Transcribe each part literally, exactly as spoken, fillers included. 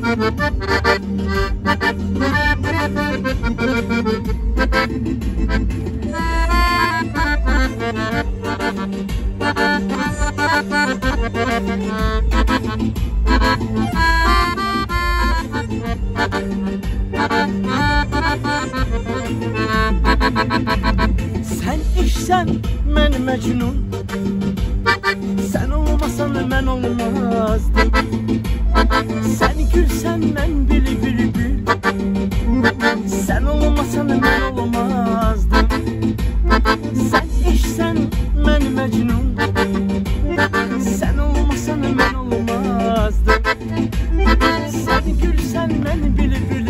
Sen işsen mən Məcnun, sen olmasan mən olmazdım. Sen gülsen mən bülbül, sen olmasan mən olmazdım. Sen işsen mən Məcnun, sen olmasan mən olmazdım. Sen gülsen mən bülbül,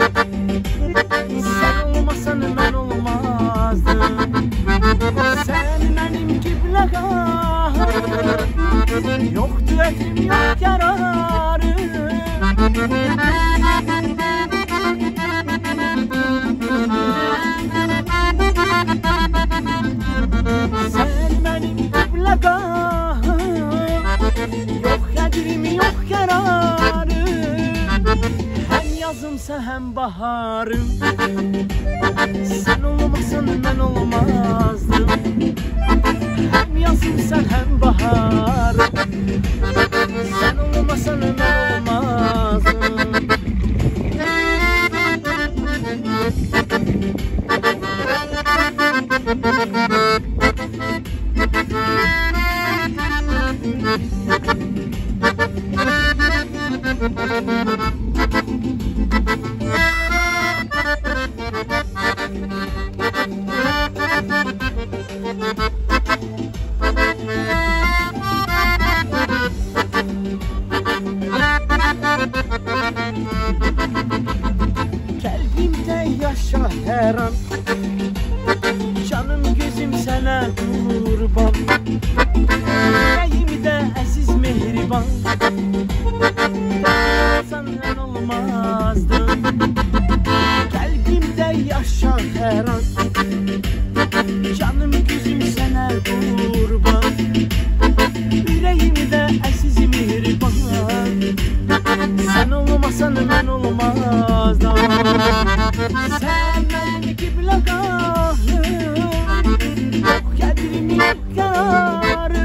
sen olmasan mən olmazdım. Sen benim kibləğim, yoktu etim yok yararı. Sen benim kibləğim, yok edim yok yararı. Hem yazımsa hem baharım, sen olmasan ben olmazdım. Hem yazımsa hem baharım, sen olmasan ben olmazdım. Kalbimde yaşa her an, canım gözüm sana kurban. Yüreğimde aziz mehriban, senden olmazdım. Kalbimde yaşa her an, canım gözüm sana kurban. Yüreğimde aziz mehriban, sen olmasan ben olmazdım. Sen benim kibləğim, yok qədrim yok yararı.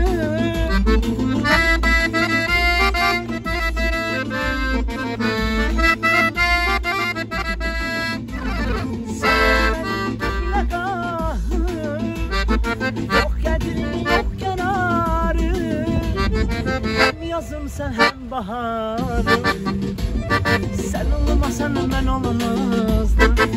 Sen benim kibləğim, yok qədrim yok yararı. Hem yazımsa hem baharım, sen olmasan ben olmazdım.